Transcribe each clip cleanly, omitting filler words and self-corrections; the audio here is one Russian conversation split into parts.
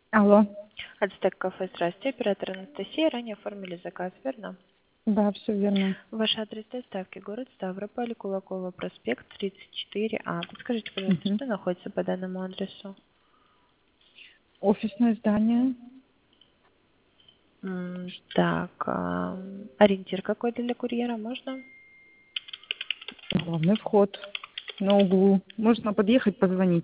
Алло. Ацтек кафе, здравствуйте, оператор Анастасия. Ранее оформили заказ, верно? Да, все верно. Ваш адрес доставки город Ставрополь, Кулакова, проспект 34А. Подскажите, пожалуйста, Мгм. что находится по данному адресу? Офисное здание. Так, ориентир какой для курьера можно? Главный вход на углу. Можно подъехать, позвонить.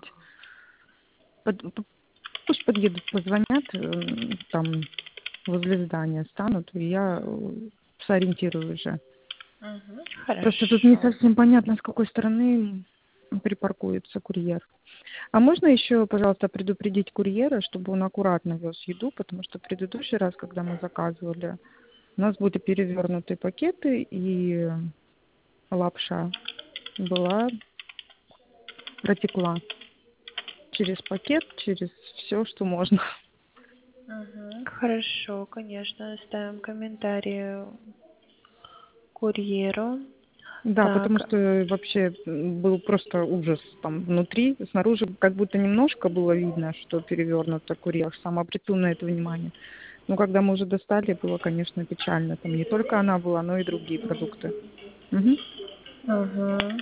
Пусть подъедут, позвонят, там возле здания станут, и я сориентирую уже. Угу, Просто тут не хорошо. совсем понятно, с какой стороны припаркуется курьер. А можно еще, пожалуйста, предупредить курьера, чтобы он аккуратно вез еду, потому что в предыдущий раз, когда мы заказывали, у нас были перевернутые пакеты и лапша была, протекла через пакет, через все, что можно. Угу, хорошо, конечно, оставим комментарий курьеру. Да, потому Так, что вообще был просто ужас там внутри, снаружи как будто немножко было видно, что перевернуто курьер, сам обратил на это внимание. Но когда мы уже достали, было, конечно, печально. Там не только она была, но и другие продукты. Мгм. угу.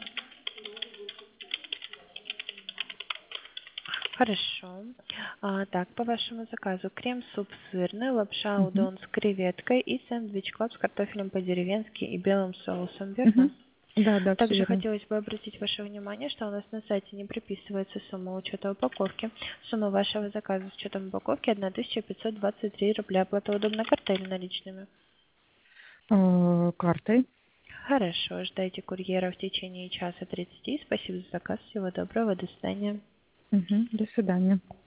Хорошо. Так, по вашему заказу крем-суп сырный, лапша Мгм. удон с креветкой и сэндвич клаб с картофелем по-деревенски и белым соусом, верно? Мгм. Да, да, все Также верно. хотелось бы обратить ваше внимание, что у нас на сайте не приписывается сумма учета упаковки. Сумма вашего заказа с учетом упаковки 1523 рубля. Оплата удобна картой или наличными? Картой. Хорошо, ждайте курьера в течение часа 30. Спасибо за заказ. Всего доброго, до свидания. Мгм. До свидания.